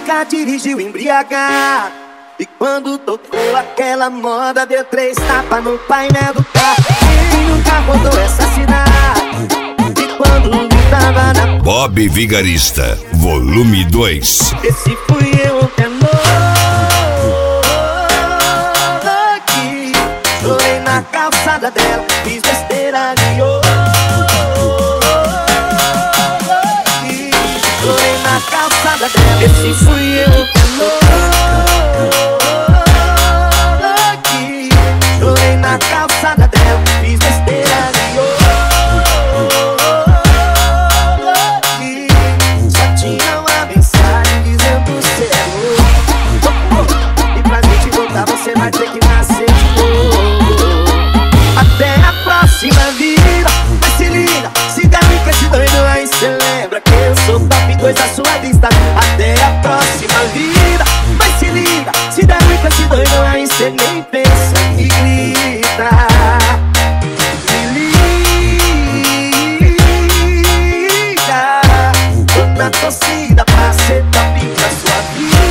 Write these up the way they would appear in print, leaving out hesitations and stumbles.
nunca dirigiu embriagado. E quando tocou aquela moda, deu 3 tapas no painel do carro. Quem nunca rodou essa cidade? E quando tava na Bob Vigarista, volume 2. Esse fui eu ontem à noite. Chorei na calçada dela, fiz besteira de hoje. Chorei na calçada dela. Esse fui eu ontem à noite. Chorei na calçada dela, fiz besteira de hoje. Só tinha uma mensagem dizendo cê é louco. E pra gente voltar você vai ter que nascer de novo. Até a próxima vida. Mas se liga, se der ruim com esse doido aí cê lembra que eu sou top 2 da sua lista. Até a próxima vida. Mas se liga, se der ruim com esse doido aí cê nem pensa e grita. Na torcida pra ser top da sua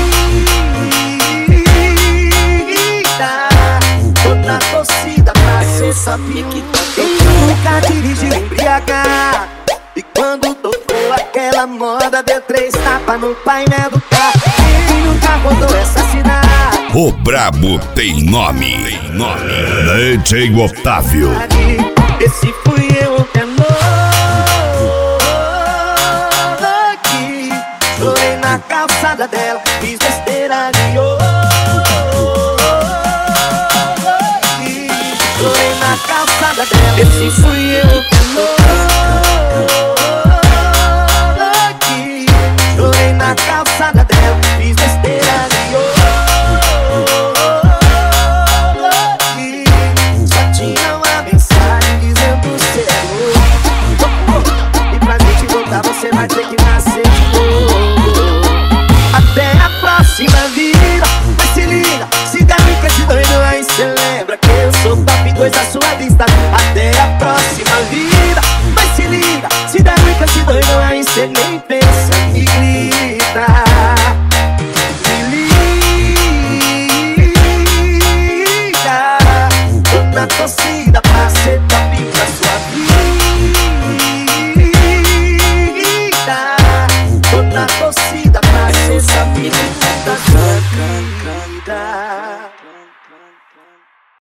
vida. Tô na torcida pra ser top. Quem nunca dirigiu embriagado? E quando tocou aquela moda, deu 3 tapas no painel do carro. Quem nunca rodou essa cidade? O brabo tem nome. DJ Otávio. Esse fui eu ontem à noite. Chorei na calçada dela, fiz besteira de hoje. Chorei na calçada dela. Esse fui eu ontem à noite. Chorei na calçada dela, fiz besteira de hoje. Só tinha uma mensagem dizendo cê é louco. E pra gente voltar você vai ter que nascer de novo. Até a próxima vida. Mas se liga, se der ruim com esse doido aí cê lembra que eu sou top 2 da sua lista. Até a próxima vida. Mas se liga, se der ruim com esse doido aí cê nem pensa.